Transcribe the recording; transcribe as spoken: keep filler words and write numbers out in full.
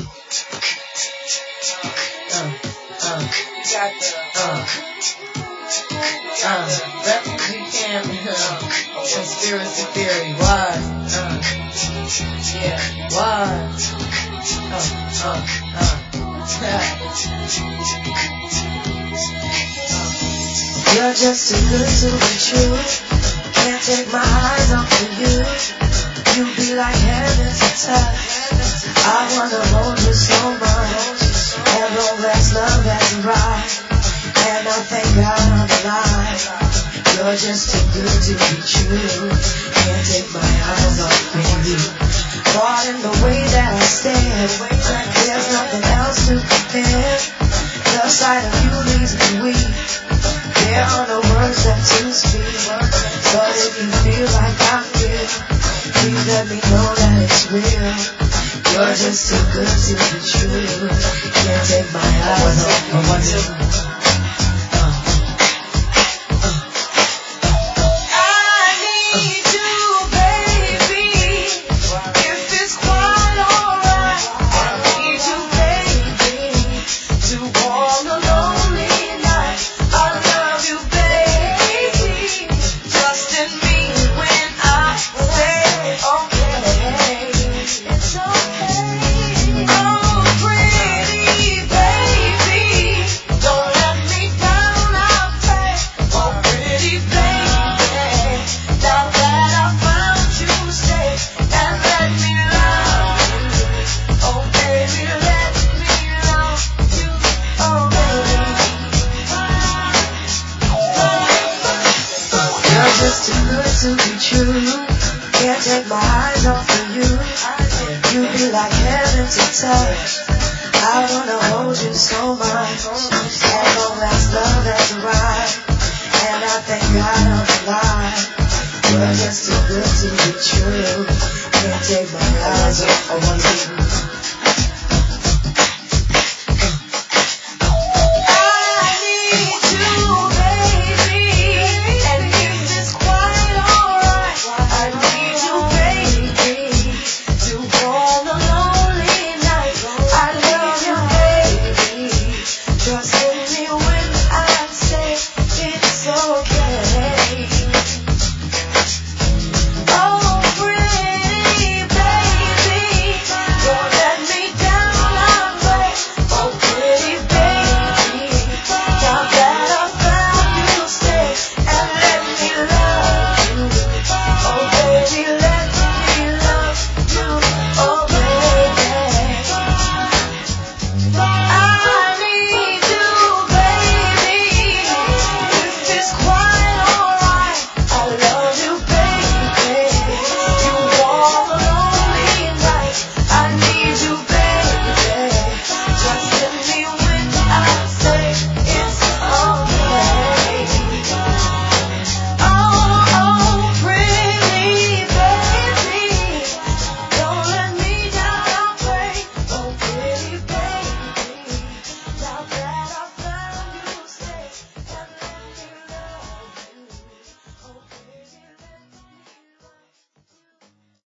Uh, uh, got the, uh, uh, refugee camp, uh, conspiracy theory, why, uh, yeah, why, uh, uh, uh, You're just too good to be true. Can't take my eyes off of you. You be like heaven to touch. I wanna hold you so much. And long as love has arrived, and I thank God I'm alive. You're just too good to be true. Can't take my eyes off of you. Caught in the way that I stand, there's nothing else to compare. The sight of you leaves me weak. There are no words left to speak. But if you feel like I feel, please let me know that it's real. You're just too good to be true. Can't take my eyes off of you. Just too good to be true. Can't take my eyes off of you. You be like heaven to touch. I wanna hold you so much. As long as love has arrived, and I thank God I'm alive. You're just too good to be true. Can't take my eyes off of you.